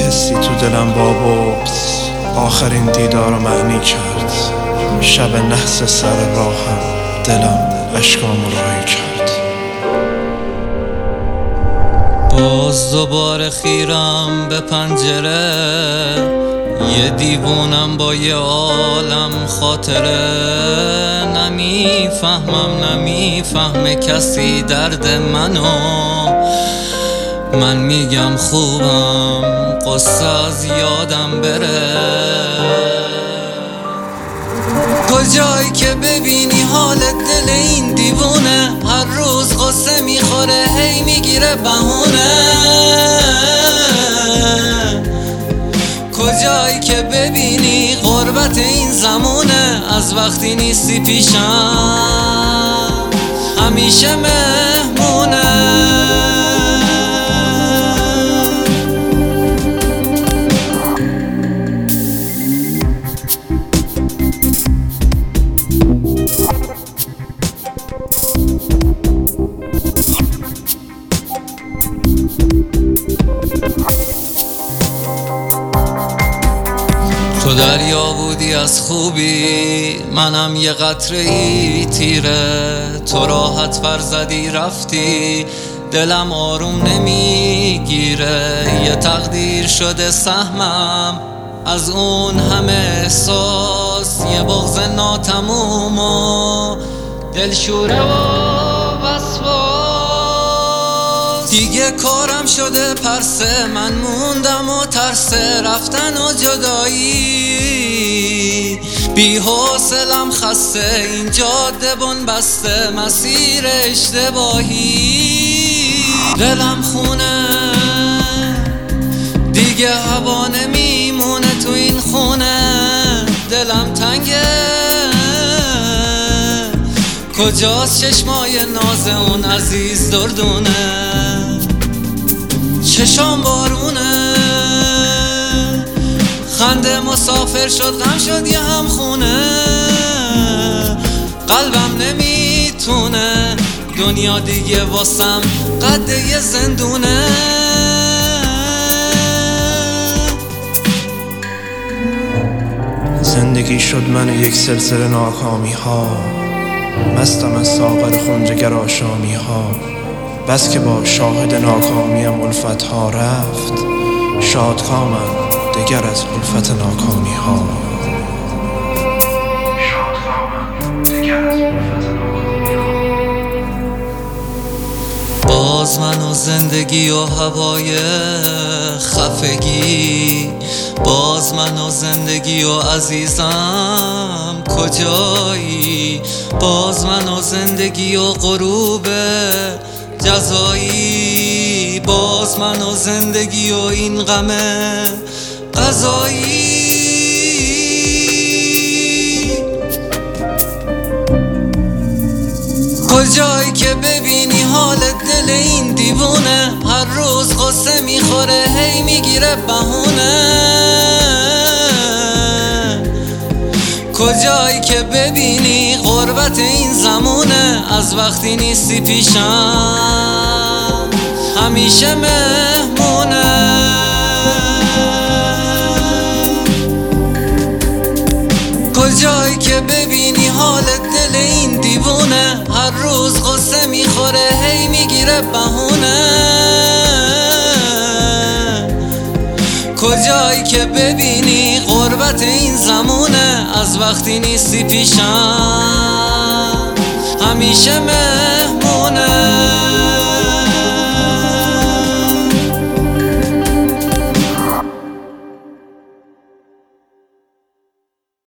حسی تو دلم با بغض آخرین دیدار رو معنی کرد. شب نحس سر راهم دلم اشکامو راهی کرد. باز دوباره خیرم به پنجره، یه دیوونم با یه عالم خاطره. نمیفهمه کسی درد منو. من میگم خوبم قصه از یادم بره. کجایی که ببینی حال دل این دیوونه، هر روز قصه میخوره هی میگیره بهونه. کجایی که ببینی غربت این زمونه، از وقتی نیستی پیشم همیشه مهمونه. تو دریا بودی از خوبی، منم یه قطره ای تیره. تو راحت پر زدی رفتی، دلم آروم نمیگیره. یه تقدیر شده سهمم از اون همه احساس، یه بغض ناتموم و دلشوره و وسواس. دیگه کارم شده پرسه، من موندم و ترسه رفتن و جدایی. بی حوصلم خسته، این جاده بن بسته مسیر اشتباهی. دلم خونه دیگه هوا نمیمونه تو این خونه. دلم تنگه، کجاست چشمای ناز اون عزیز دردونه. چشام بارونه، خنده مسافر شد غم شد یه هم خونه. قلبم نمیتونه، دنیا دیگه واسم قد یه زندونه. زندگی شد من یک سلسله ناکامی ها، مستم از ساغر خونجگر آشامی ها. بس که با شاهد ناکامیم الفت ها رفت، شادکامم دگر از الفت ناکامی ها. باز من و زندگی و هوای خفگی، باز من و زندگی و عزیزم کجایی. باز من و زندگی و غروب جزایی، باز من و زندگی و این غم قضایی. کجایی که ببینی حال دل این دیوونه، هر روز قصه میخوره هی میگیره بهونه. کجایی که ببینی غربت این زمونه، از وقتی نیستی پیشم همیشه مهمونه. کجایی که ببینی حال دل این دیوونه، هر روز قصه میخوره هی میگیره بهونه. کجایی که ببینی غربت این زمونه، از وقتی نیستی پیشم همیشه مهمونه.